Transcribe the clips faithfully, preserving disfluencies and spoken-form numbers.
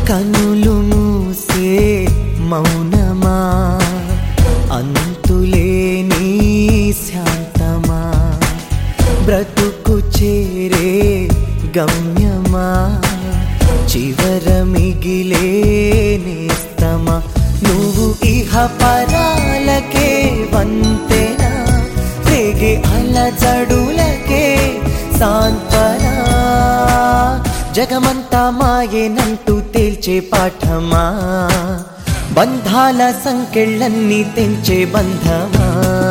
కనులు మూసే మౌనమా, అంతులేని శాంతమా, బ్రతుకు చేరే గమ్యమా, చివర మిగిలే నేస్తమా. నువ్వు ఇహ పరాలకే వంతెనా, రేగే అలజడులకే సాంత్వనా. జగమంతా మాయేనంటూ తేల్చే పాఠమా, బంధాల సంకెళ్ళన్నీ తెంచే బంధమా.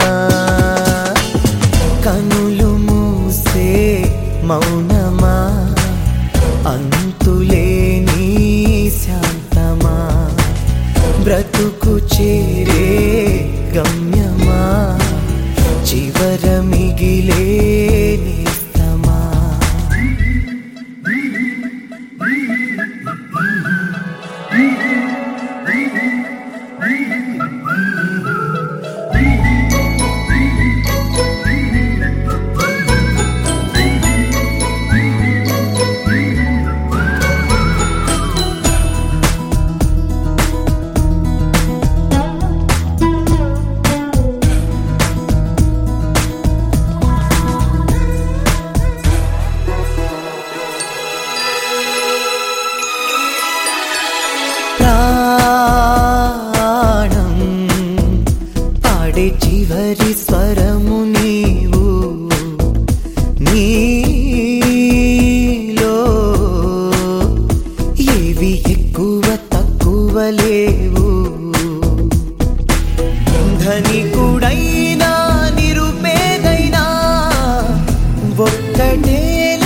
కనులు మూసే మౌనమా, అంతులేని శాంతమా, బ్రతుకు చేరే గమ్యమా, చివర మిగిలే నేస్తమా. ప్రాణం పాడే చివరి స్వరము నీవు, నీలో ఏవి ఎక్కువ తక్కువ లేవు. ధనికుడైనా నిరుపేదైనా ఒక్కటే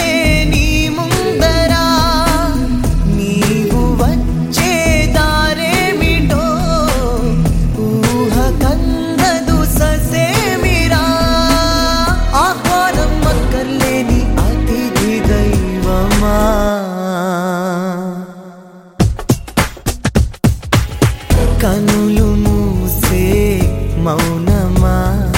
కనులు మూసే మౌనమా,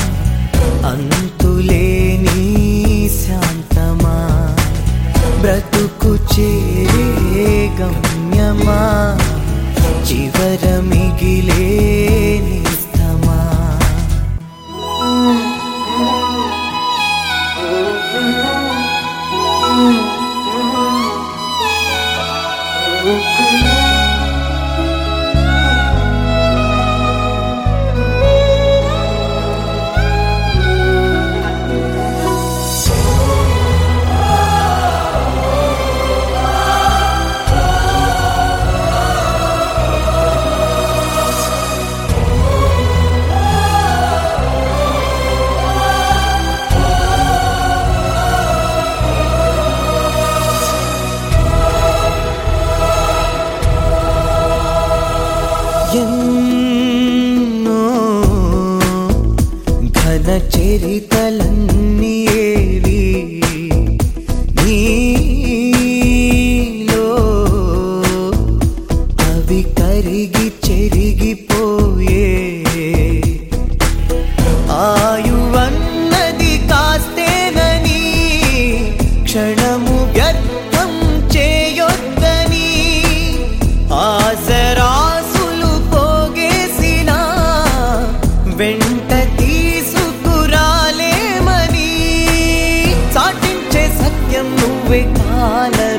అంతులేని శాంతమా, బ్రతుకు చేరే గమ్యమా, చివర మిగిలే నేస్తమా. ఎన్నో ఘన చరితలన్నీ ఏవి నీలో, అవి కరిగి చెరిగిపోయే. ఆయువన్నది కాస్తేనని క్షణము వ్యర్థం చేయొద్దని, ఆసరా వెంట తీసుకురాలేమని, సాటించే సత్యం నువ్వే కాల